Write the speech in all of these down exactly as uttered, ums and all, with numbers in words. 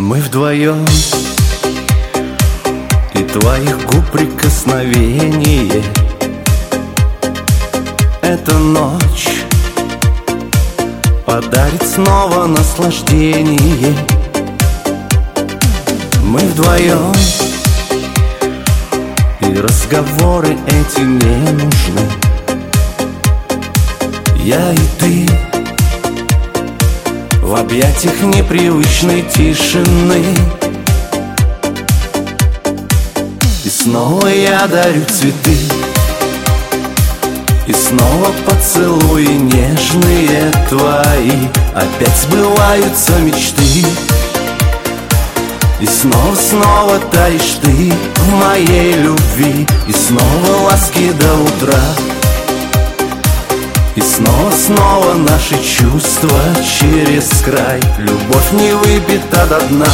Мы вдвоем, и твоих губ прикосновение. Эта ночь подарит снова наслаждение. Мы вдвоем, и разговоры эти не нужны. Я и ты в объятиях непривычной тишины. И снова я дарю цветы, и снова поцелуи нежные твои. Опять сбываются мечты, и снова-снова таишь ты в моей любви. И снова ласки до утра, и снова-снова наши чувства через край. Любовь не выпита до дна.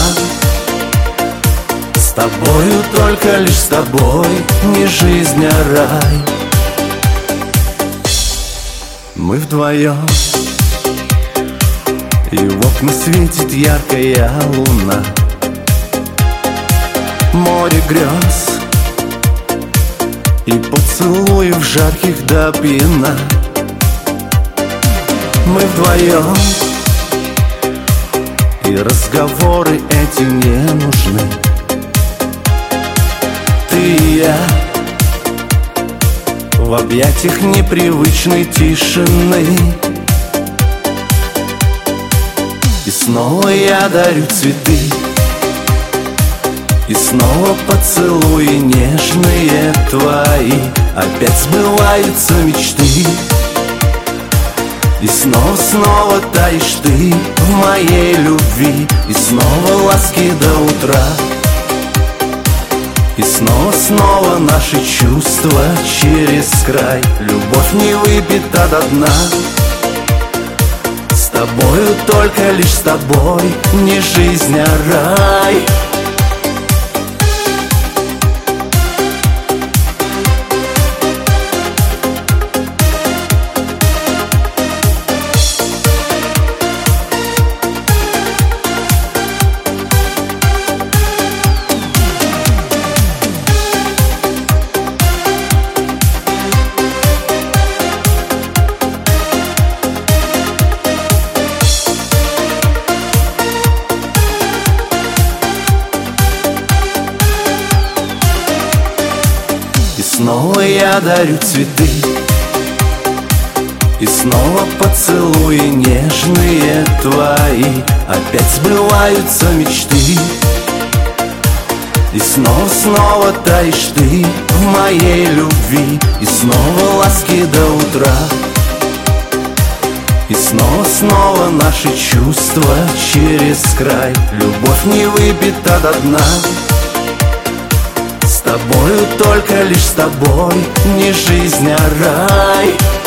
С тобою, только лишь с тобой, не жизнь, а рай. Мы вдвоем, и в окна светит яркая луна. Море грез и поцелуев жарких до пьяна. Мы вдвоем, и разговоры эти не нужны. Ты и я в объятиях непривычной тишины. И снова я дарю цветы, и снова поцелуи нежные твои. Опять сбываются мечты, и снова-снова таишь ты в моей любви. И снова ласки до утра, и снова-снова наши чувства через край. Любовь не выпита до дна. С тобою, только лишь с тобой, не жизнь, а рай. Снова я дарю цветы, и снова поцелуи нежные твои. Опять сбываются мечты, и снова-снова таишь ты в моей любви. И снова ласки до утра, и снова-снова наши чувства через край. Любовь не выпита до дна. С тобою, только лишь с тобой, не жизнь, а рай.